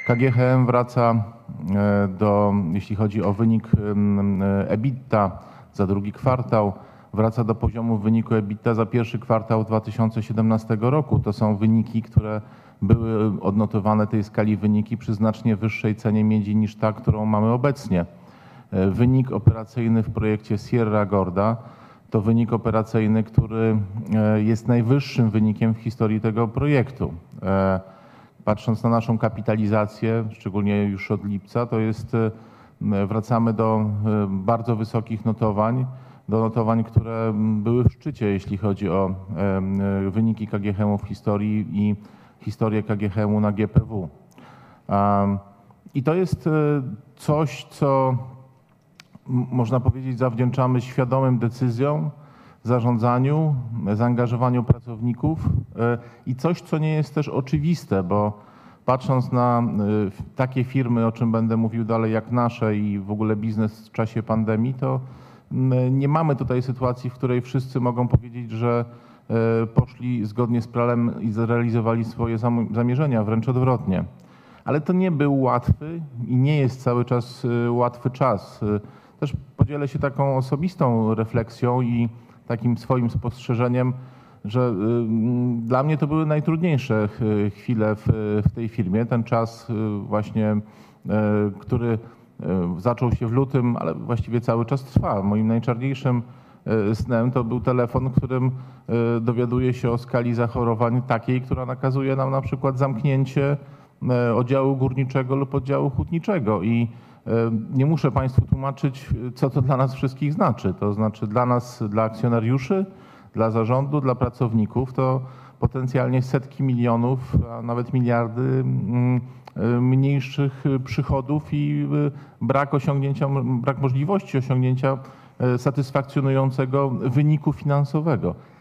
KGHM wraca jeśli chodzi o wynik EBITDA za drugi kwartał, wraca do poziomu wyniku EBITDA za pierwszy kwartał 2017 roku. To są wyniki, które były odnotowane, tej skali wyniki przy znacznie wyższej cenie miedzi niż ta, którą mamy obecnie. Wynik operacyjny w projekcie Sierra Gorda to wynik operacyjny, który jest najwyższym wynikiem w historii tego projektu. Patrząc na naszą kapitalizację, szczególnie już od lipca, to jest, wracamy do bardzo wysokich notowań, do notowań, które były w szczycie, jeśli chodzi o wyniki KGHM-u w historii i historię KGHM-u na GPW. I to jest coś, co można powiedzieć zawdzięczamy świadomym decyzjom, zarządzaniu, zaangażowaniu pracowników i coś, co nie jest też oczywiste, bo patrząc na takie firmy, o czym będę mówił dalej, jak nasze i w ogóle biznes w czasie pandemii, to nie mamy tutaj sytuacji, w której wszyscy mogą powiedzieć, że poszli zgodnie z planem i zrealizowali swoje zamierzenia, wręcz odwrotnie. Ale to nie był łatwy i nie jest cały czas łatwy czas. Też podzielę się taką osobistą refleksją i takim swoim spostrzeżeniem, że dla mnie to były najtrudniejsze chwile w tej firmie. Ten czas właśnie, który zaczął się w lutym, ale właściwie cały czas trwa. Moim najczarniejszym snem to był telefon, w którym dowiaduję się o skali zachorowań takiej, która nakazuje nam na przykład zamknięcie oddziału górniczego lub oddziału hutniczego. I nie muszę Państwu tłumaczyć, co to dla nas wszystkich znaczy. To znaczy dla nas, dla akcjonariuszy, dla zarządu, dla pracowników to potencjalnie setki milionów, a nawet miliardy mniejszych przychodów i brak możliwości osiągnięcia satysfakcjonującego wyniku finansowego.